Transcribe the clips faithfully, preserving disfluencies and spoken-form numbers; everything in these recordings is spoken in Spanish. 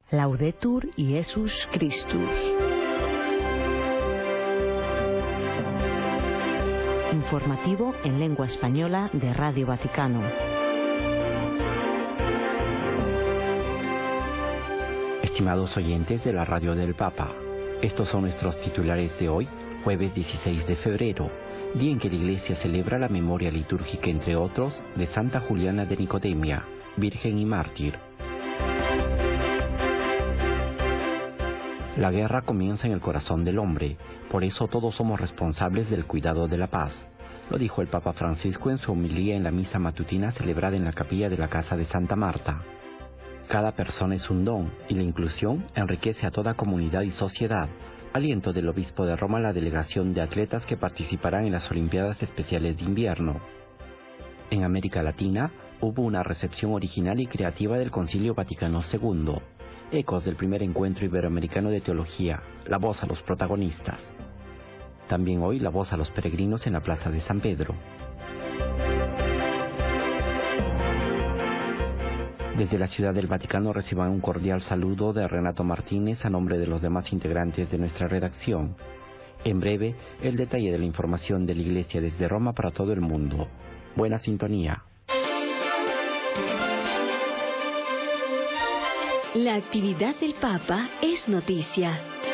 Laudetur Jesus Christus. Informativo en lengua española de Radio Vaticano. Estimados oyentes de la Radio del Papa, estos son nuestros titulares de hoy, jueves dieciséis de febrero, día en que la Iglesia celebra la memoria litúrgica, entre otros, de Santa Juliana de Nicodemia, virgen y mártir. La guerra comienza en el corazón del hombre, por eso todos somos responsables del cuidado de la paz. Lo dijo el Papa Francisco en su homilía en la misa matutina celebrada en la capilla de la Casa de Santa Marta. Cada persona es un don, y la inclusión enriquece a toda comunidad y sociedad. Aliento del obispo de Roma la delegación de atletas que participarán en las Olimpiadas Especiales de Invierno. En América Latina hubo una recepción original y creativa del Concilio Vaticano segundo. Ecos del primer encuentro iberoamericano de teología, la voz a los protagonistas. También hoy la voz a los peregrinos en la Plaza de San Pedro. Desde la Ciudad del Vaticano reciban un cordial saludo de Renato Martínez a nombre de los demás integrantes de nuestra redacción. En breve, el detalle de la información de la Iglesia desde Roma para todo el mundo. Buena sintonía. La actividad del Papa es noticia.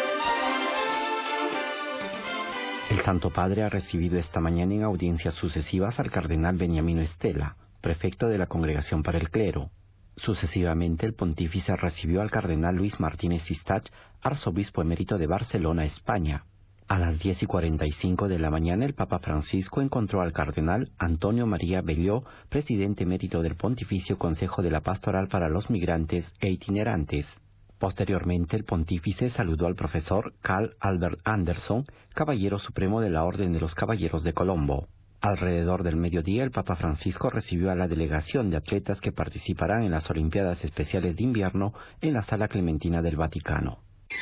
El Santo Padre ha recibido esta mañana en audiencias sucesivas al cardenal Beniamino Estela, prefecto de la Congregación para el Clero. Sucesivamente, el pontífice recibió al cardenal Luis Martínez Sistach, arzobispo emérito de Barcelona, España. A las diez y cuarenta y cinco de la mañana, el Papa Francisco encontró al cardenal Antonio María Belló, presidente emérito del Pontificio Consejo de la Pastoral para los Migrantes e Itinerantes. Posteriormente, el pontífice saludó al profesor Carl Albert Anderson, caballero supremo de la Orden de los Caballeros de Colombo. Alrededor del mediodía, el Papa Francisco recibió a la delegación de atletas que participarán en las Olimpiadas Especiales de Invierno en la Sala Clementina del Vaticano.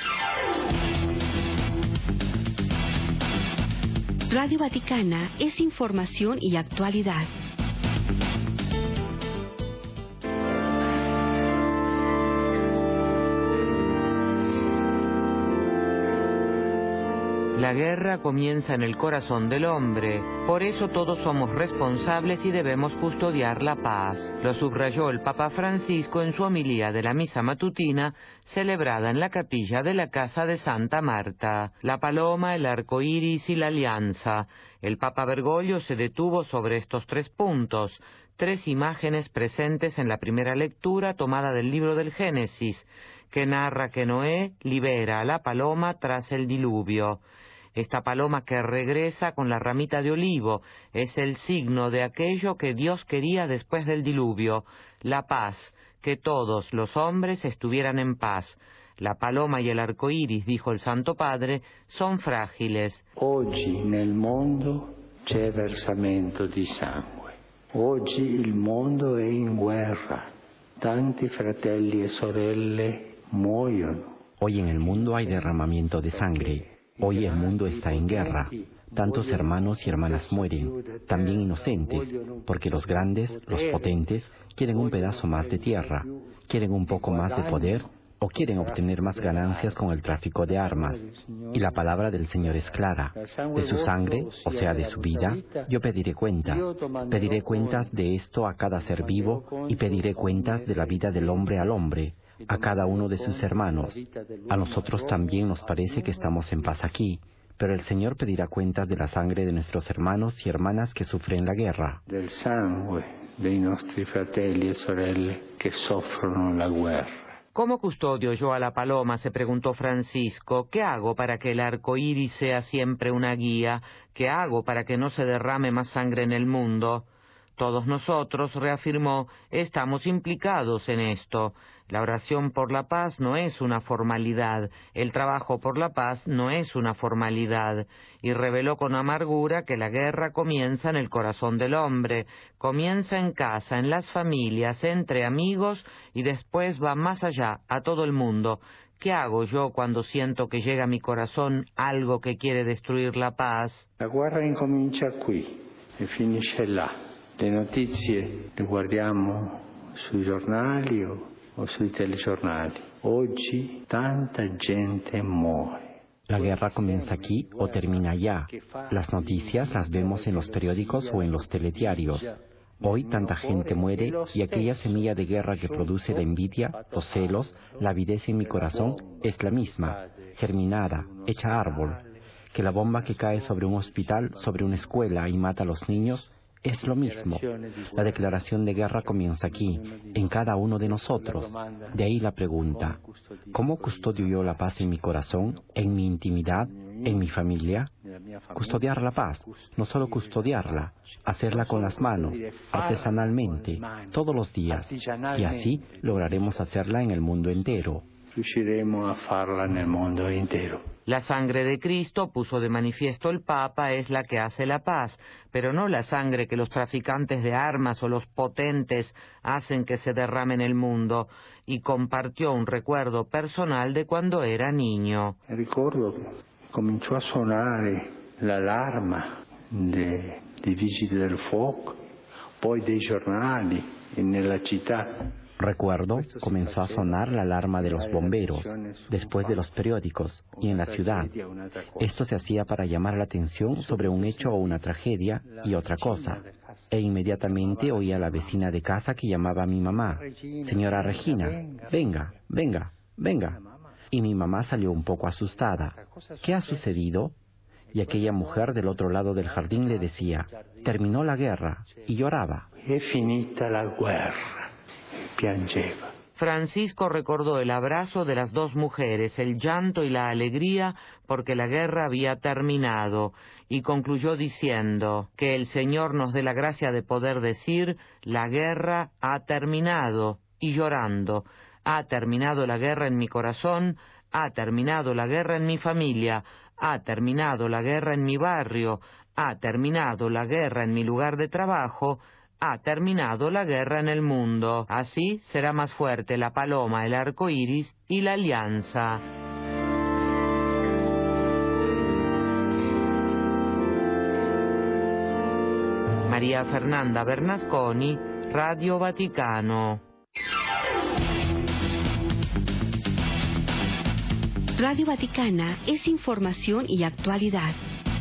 Radio Vaticana es información y actualidad. La guerra comienza en el corazón del hombre, por eso todos somos responsables y debemos custodiar la paz. Lo subrayó el Papa Francisco en su homilía de la misa matutina celebrada en la capilla de la Casa de Santa Marta. La paloma, el arco iris y la alianza. El Papa Bergoglio se detuvo sobre estos tres puntos, tres imágenes presentes en la primera lectura tomada del libro del Génesis, que narra que Noé libera a la paloma tras el diluvio. Esta paloma que regresa con la ramita de olivo es el signo de aquello que Dios quería después del diluvio, la paz, que todos los hombres estuvieran en paz. La paloma y el arco iris, dijo el Santo Padre, son frágiles. Oggi nel mondo c'è versamento di sangue. Oggi il mondo è in guerra. Tanti fratelli e sorelle muoiono. Hoy en el mundo hay derramamiento de sangre. Hoy el mundo está en guerra. Tantos hermanos y hermanas mueren, también inocentes, porque los grandes, los potentes, quieren un pedazo más de tierra, quieren un poco más de poder o quieren obtener más ganancias con el tráfico de armas. Y la palabra del Señor es clara. De su sangre, o sea, de su vida, yo pediré cuentas. Pediré cuentas de esto a cada ser vivo y pediré cuentas de la vida del hombre al hombre, a cada uno de sus hermanos. A nosotros también nos parece que estamos en paz aquí, pero el Señor pedirá cuentas de la sangre de nuestros hermanos y hermanas que sufren la guerra. Del sangue dei nostri fratelli e sorelle che soffrono la guerra. ¿Cómo custodio yo a la paloma?, se preguntó Francisco. ¿Qué hago para que el arco iris sea siempre una guía? ¿Qué hago para que no se derrame más sangre en el mundo? Todos nosotros, reafirmó, estamos implicados en esto. La oración por la paz no es una formalidad, el trabajo por la paz no es una formalidad, y reveló con amargura que la guerra comienza en el corazón del hombre, comienza en casa, en las familias, entre amigos, y después va más allá, a todo el mundo. ¿Qué hago yo cuando siento que llega a mi corazón algo que quiere destruir la paz? La guerra incomincia qui e finisce là. Le notizie le guardiamo sui giornali o o sui telegiornali. Oggi tanta gente muore. La guerra comienza aquí o termina allá. Las noticias las vemos en los periódicos o en los telediarios. Hoy tanta gente muere y aquella semilla de guerra que produce la envidia, los celos, la avidez en mi corazón es la misma, germinada, hecha árbol. Que la bomba que cae sobre un hospital, sobre una escuela y mata a los niños, es lo mismo. La declaración de guerra comienza aquí, en cada uno de nosotros. De ahí la pregunta, ¿cómo custodio yo la paz en mi corazón, en mi intimidad, en mi familia? Custodiar la paz, no solo custodiarla, hacerla con las manos, artesanalmente, todos los días. Y así lograremos hacerla en el mundo entero. Riusciremo a farla nel mondo intero. La sangre de Cristo, puso de manifiesto el Papa, es la que hace la paz, pero no la sangre que los traficantes de armas o los potentes hacen que se derrame en el mundo, y compartió un recuerdo personal de cuando era niño. Ricordo che cominciò a suonare l'alarma dei vigili del fuoco, poi dei giornali e nella città. Recuerdo, comenzó a sonar la alarma de los bomberos, después de los periódicos y en la ciudad. Esto se hacía para llamar la atención sobre un hecho o una tragedia y otra cosa. E inmediatamente oía a la vecina de casa que llamaba a mi mamá. Señora Regina, venga, venga, venga. Y mi mamá salió un poco asustada. ¿Qué ha sucedido? Y aquella mujer del otro lado del jardín le decía, terminó la guerra, y lloraba. È finita la guerra. Piangeva. Francisco recordó el abrazo de las dos mujeres, el llanto y la alegría porque la guerra había terminado, y concluyó diciendo que el Señor nos dé la gracia de poder decir, la guerra ha terminado, y llorando, ha terminado la guerra en mi corazón, ha terminado la guerra en mi familia, ha terminado la guerra en mi barrio, ha terminado la guerra en mi lugar de trabajo, ha terminado la guerra en el mundo. Así será más fuerte la paloma, el arco iris y la alianza. María Fernanda Bernasconi, Radio Vaticano. Radio Vaticana es información y actualidad.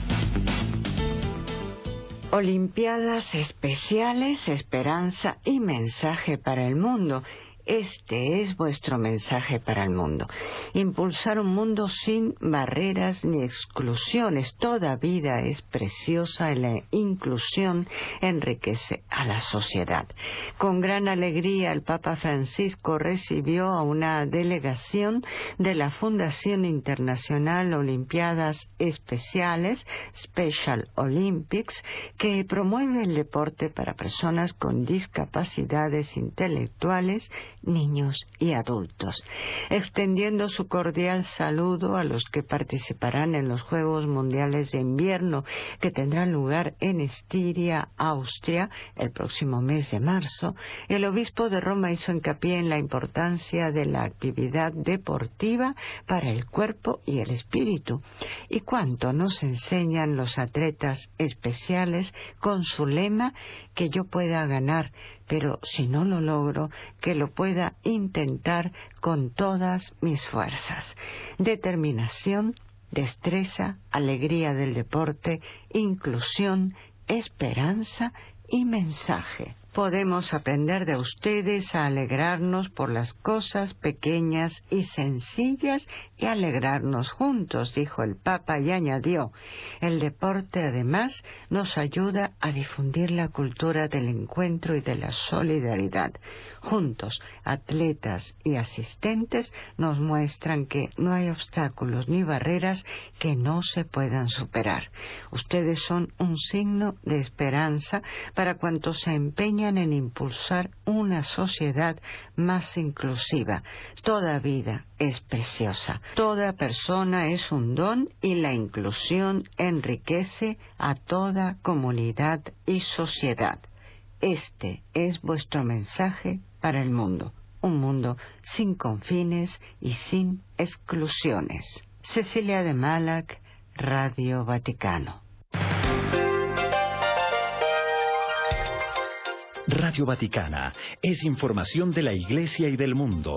Olimpiadas especiales, esperanza y mensaje para el mundo. Este es vuestro mensaje para el mundo. Impulsar un mundo sin barreras ni exclusiones. Toda vida es preciosa y la inclusión enriquece a la sociedad. Con gran alegría el Papa Francisco recibió a una delegación de la Fundación Internacional Olimpiadas Especiales, Special Olympics, que promueve el deporte para personas con discapacidades intelectuales, niños y adultos, extendiendo su cordial saludo a los que participarán en los Juegos Mundiales de Invierno que tendrán lugar en Estiria, Austria, el próximo mes de marzo. El obispo de Roma hizo hincapié en la importancia de la actividad deportiva para el cuerpo y el espíritu, y cuánto nos enseñan los atletas especiales con su lema, que yo pueda ganar, pero si no lo logro, que lo pueda intentar con todas mis fuerzas. Determinación, destreza, alegría del deporte, inclusión, esperanza y mensaje. Podemos aprender de ustedes a alegrarnos por las cosas pequeñas y sencillas y alegrarnos juntos, dijo el Papa, y añadió, el deporte además nos ayuda a difundir la cultura del encuentro y de la solidaridad. Juntos, atletas y asistentes nos muestran que no hay obstáculos ni barreras que no se puedan superar. Ustedes son un signo de esperanza para cuantos se empeñan en impulsar una sociedad más inclusiva. Toda vida es preciosa. Toda persona es un don y la inclusión enriquece a toda comunidad y sociedad. Este es vuestro mensaje para el mundo. Un mundo sin confines y sin exclusiones. Cecilia de Malac, Radio Vaticano. Radio Vaticana es información de la Iglesia y del mundo.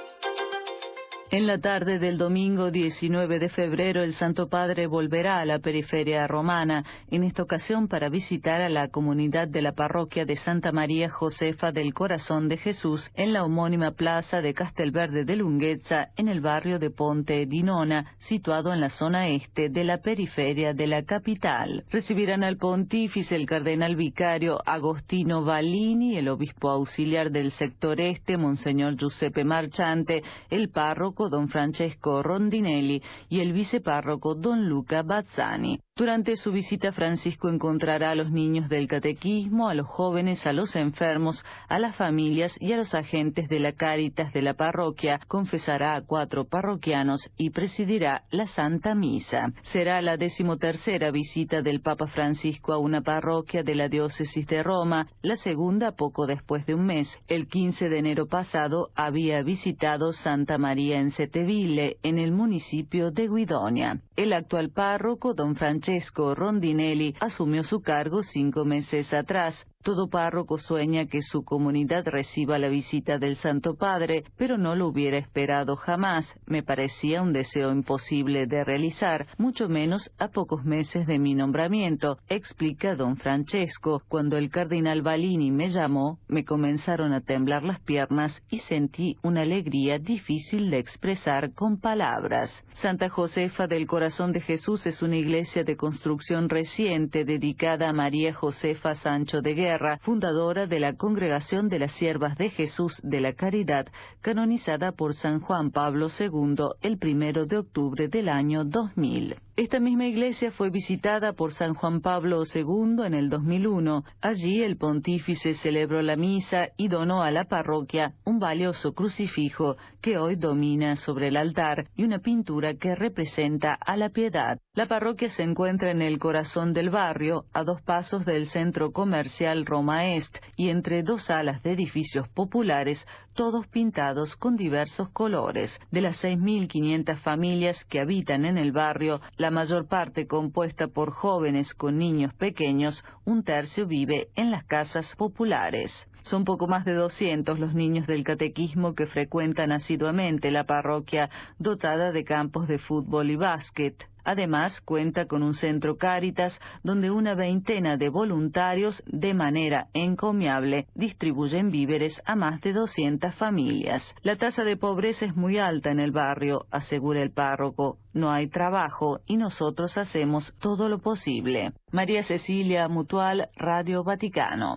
En la tarde del domingo diecinueve de febrero, el Santo Padre volverá a la periferia romana, en esta ocasión para visitar a la comunidad de la parroquia de Santa María Josefa del Corazón de Jesús, en la homónima plaza de Castelverde de Lunghezza, en el barrio de Ponte di Nona, situado en la zona este de la periferia de la capital. Recibirán al pontífice el cardenal vicario Agostino Vallini, el obispo auxiliar del sector este, Monseñor Giuseppe Marchante, el párroco don Francesco Rondinelli y el vicepárroco don Luca Bazzani. Durante su visita, Francisco encontrará a los niños del catequismo, a los jóvenes, a los enfermos, a las familias y a los agentes de la Cáritas de la parroquia, confesará a cuatro parroquianos y presidirá la Santa Misa. Será la decimotercera visita del Papa Francisco a una parroquia de la diócesis de Roma, la segunda poco después de un mes. El quince de enero pasado había visitado Santa María en Seteville, en el municipio de Guidonia. El actual párroco, don Francesco Rondinelli, asumió su cargo cinco meses atrás. Todo párroco sueña que su comunidad reciba la visita del Santo Padre, pero no lo hubiera esperado jamás. Me parecía un deseo imposible de realizar, mucho menos a pocos meses de mi nombramiento, explica don Francesco. Cuando el cardenal Vallini me llamó, me comenzaron a temblar las piernas y sentí una alegría difícil de expresar con palabras. Santa Josefa del Corazón de Jesús es una iglesia de construcción reciente dedicada a María Josefa Sancho de Guerra, fundadora de la Congregación de las Siervas de Jesús de la Caridad, canonizada por San Juan Pablo segundo el primero de octubre del año dos mil. Esta misma iglesia fue visitada por San Juan Pablo segundo en el dos mil uno. Allí el pontífice celebró la misa y donó a la parroquia un valioso crucifijo que hoy domina sobre el altar y una pintura que representa a la Piedad. La parroquia se encuentra en el corazón del barrio, a dos pasos del centro comercial Roma Est y entre dos salas de edificios populares, todos pintados con diversos colores. De las seis mil quinientas familias que habitan en el barrio, la mayor parte compuesta por jóvenes con niños pequeños, un tercio vive en las casas populares. Son poco más de doscientos los niños del catequismo que frecuentan asiduamente la parroquia, dotada de campos de fútbol y básquet. Además, cuenta con un centro Cáritas, donde una veintena de voluntarios, de manera encomiable, distribuyen víveres a más de doscientas familias. La tasa de pobreza es muy alta en el barrio, asegura el párroco. No hay trabajo y nosotros hacemos todo lo posible. María Cecilia Mutual, Radio Vaticano.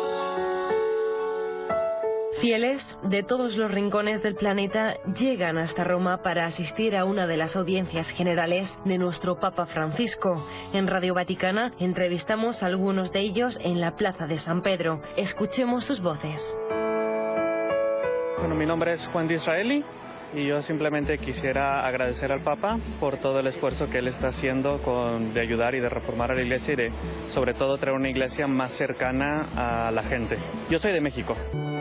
Fieles de todos los rincones del planeta llegan hasta Roma para asistir a una de las audiencias generales de nuestro Papa Francisco. En Radio Vaticana entrevistamos a algunos de ellos en la Plaza de San Pedro. Escuchemos sus voces. Bueno, mi nombre es Juan de Israeli y yo simplemente quisiera agradecer al Papa por todo el esfuerzo que él está haciendo con, de ayudar y de reformar a la iglesia y de, sobre todo, traer una iglesia más cercana a la gente. Yo soy de México.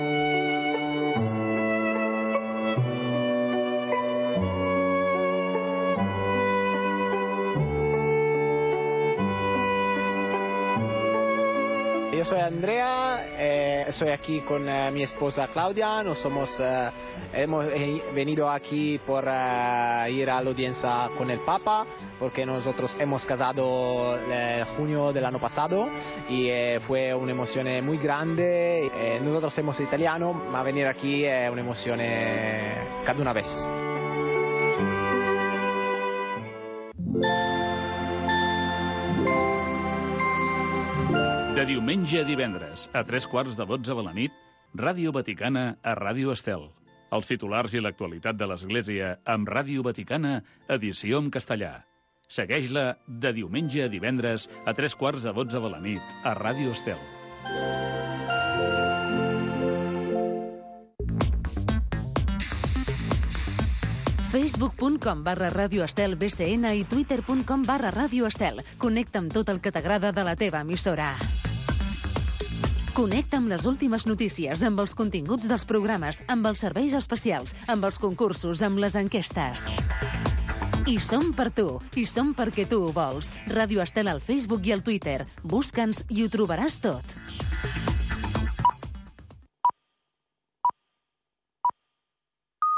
Yo soy Andrea, eh, estoy aquí con eh, mi esposa Claudia. Nos somos, eh, hemos venido aquí por eh, ir a la audiencia con el Papa, porque nosotros hemos casado en junio del año pasado y eh, fue una emoción muy grande. Eh, nosotros somos italianos, pero venir aquí es una emoción cada una vez. De diumenge a divendres, a tres quarts de dotze de la nit, Ràdio Vaticana a Ràdio Estel. Els titulars i l'actualitat de l'Església amb Ràdio Vaticana, edició en castellà. Segueix-la de diumenge a divendres a tres quarts de dotze de la nit a Ràdio Estel. facebook punt com barra Ràdio Estel B C N i twitter punt com barra Ràdio Estel. Connecta amb tot el que t'agrada de la teva emissora. Connecta amb les últimes notícies, amb els continguts dels programes, amb els serveis especials, amb els concursos, amb les enquestes. I som per tu, i som perquè tu ho vols. Ràdio Estel al Facebook i al Twitter. Busca'ns i ho trobaràs tot.